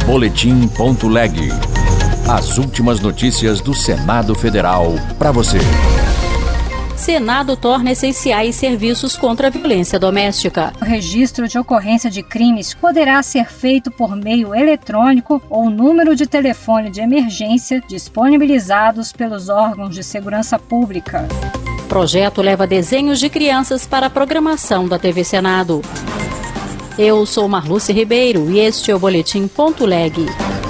Boletim.leg. As últimas notícias do Senado Federal para você. Senado torna essenciais serviços contra a violência doméstica. O registro de ocorrência de crimes poderá ser feito por meio eletrônico ou número de telefone de emergência disponibilizados pelos órgãos de segurança pública. O projeto leva desenhos de crianças para a programação da TV Senado. Eu sou Marluce Ribeiro e este é o Boletim.leg.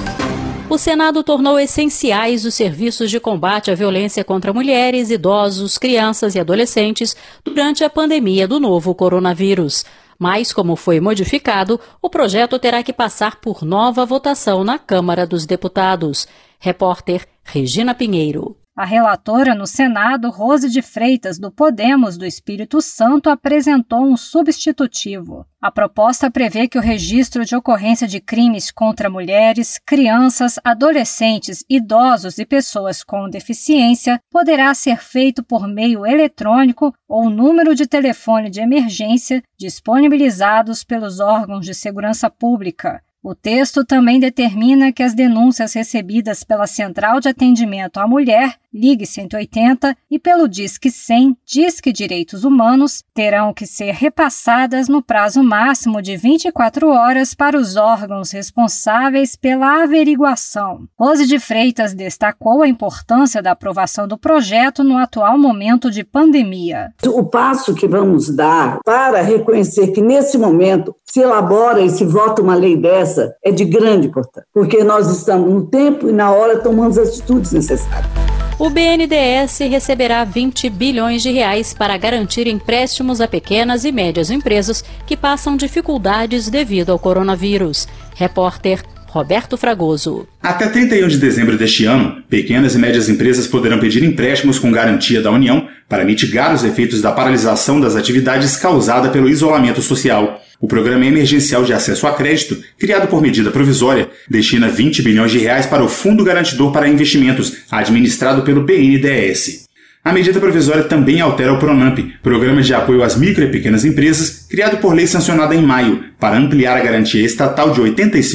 O Senado tornou essenciais os serviços de combate à violência contra mulheres, idosos, crianças e adolescentes durante a pandemia do novo coronavírus. Mas, como foi modificado, o projeto terá que passar por nova votação na Câmara dos Deputados. Repórter Regina Pinheiro. A relatora no Senado, Rose de Freitas, do Podemos do Espírito Santo, apresentou um substitutivo. A proposta prevê que o registro de ocorrência de crimes contra mulheres, crianças, adolescentes, idosos e pessoas com deficiência poderá ser feito por meio eletrônico ou número de telefone de emergência disponibilizados pelos órgãos de segurança pública. O texto também determina que as denúncias recebidas pela Central de Atendimento à Mulher, Ligue 180, e pelo Disque 100, Disque Direitos Humanos, terão que ser repassadas no prazo máximo de 24 horas para os órgãos responsáveis pela averiguação. Rose de Freitas destacou a importância da aprovação do projeto no atual momento de pandemia. O passo que vamos dar para reconhecer que, nesse momento, se elabora e se vota uma lei dessa é de grande importância, porque nós estamos no tempo e na hora tomando as atitudes necessárias. O BNDES receberá 20 bilhões de reais para garantir empréstimos a pequenas e médias empresas que passam dificuldades devido ao coronavírus. Repórter Roberto Fragoso. Até 31 de dezembro deste ano, pequenas e médias empresas poderão pedir empréstimos com garantia da União para mitigar os efeitos da paralisação das atividades causada pelo isolamento social. O Programa Emergencial de Acesso a Crédito, criado por medida provisória, destina 20 bilhões de reais para o Fundo Garantidor para Investimentos, administrado pelo BNDES. A medida provisória também altera o PRONAMP, Programa de Apoio às Micro e Pequenas Empresas, criado por lei sancionada em maio, para ampliar a garantia estatal de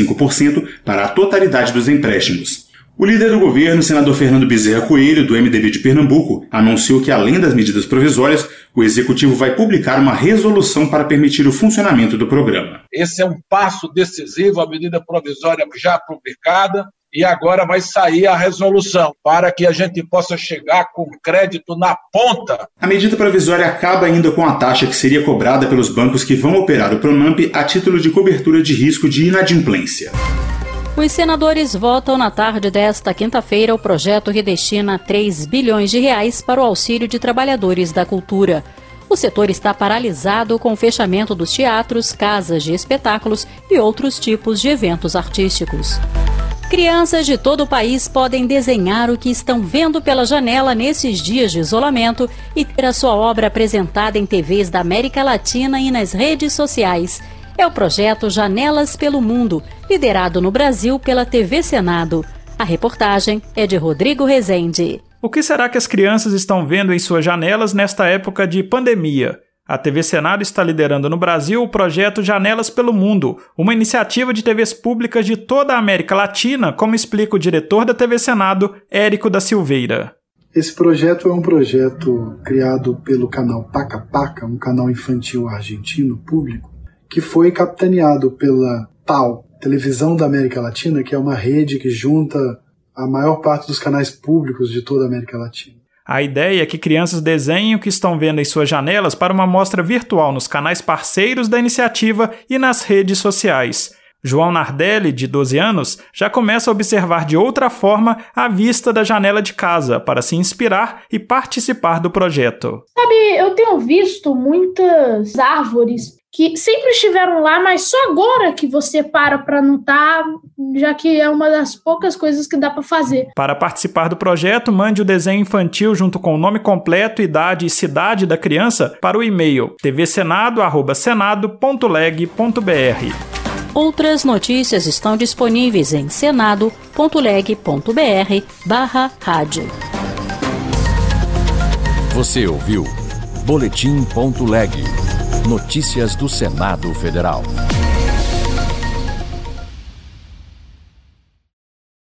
85% para a totalidade dos empréstimos. O líder do governo, senador Fernando Bezerra Coelho, do MDB de Pernambuco, anunciou que, além das medidas provisórias, o Executivo vai publicar uma resolução para permitir o funcionamento do programa. Esse é um passo decisivo, a medida provisória já publicada, e agora vai sair a resolução para que a gente possa chegar com crédito na ponta. A medida provisória acaba ainda com a taxa que seria cobrada pelos bancos que vão operar o PRONAMP a título de cobertura de risco de inadimplência. Os senadores votam na tarde desta quinta-feira o projeto que destina 3 bilhões de reais para o auxílio de trabalhadores da cultura. O setor está paralisado com o fechamento dos teatros, casas de espetáculos e outros tipos de eventos artísticos. Crianças de todo o país podem desenhar o que estão vendo pela janela nesses dias de isolamento e ter a sua obra apresentada em TVs da América Latina e nas redes sociais. É o projeto Janelas pelo Mundo, liderado no Brasil pela TV Senado. A reportagem é de Rodrigo Rezende. O que será que as crianças estão vendo em suas janelas nesta época de pandemia? A TV Senado está liderando no Brasil o projeto Janelas pelo Mundo, uma iniciativa de TVs públicas de toda a América Latina, como explica o diretor da TV Senado, Érico da Silveira. Esse projeto é um projeto criado pelo canal Paca Paca, um canal infantil argentino público, que foi capitaneado pela TAL, Televisão da América Latina, que é uma rede que junta a maior parte dos canais públicos de toda a América Latina. A ideia é que crianças desenhem o que estão vendo em suas janelas para uma mostra virtual nos canais parceiros da iniciativa e nas redes sociais. João Nardelli, de 12 anos, já começa a observar de outra forma a vista da janela de casa para se inspirar e participar do projeto. Sabe, eu tenho visto muitas árvores que sempre estiveram lá, mas só agora que você para notar, já que é uma das poucas coisas que dá para fazer. Para participar do projeto, mande o desenho infantil junto com o nome completo, idade e cidade da criança para o e-mail tvsenado@senado.leg.br. Outras notícias estão disponíveis em senado.leg.br/rádio. Você ouviu Boletim.leg. Notícias do Senado Federal.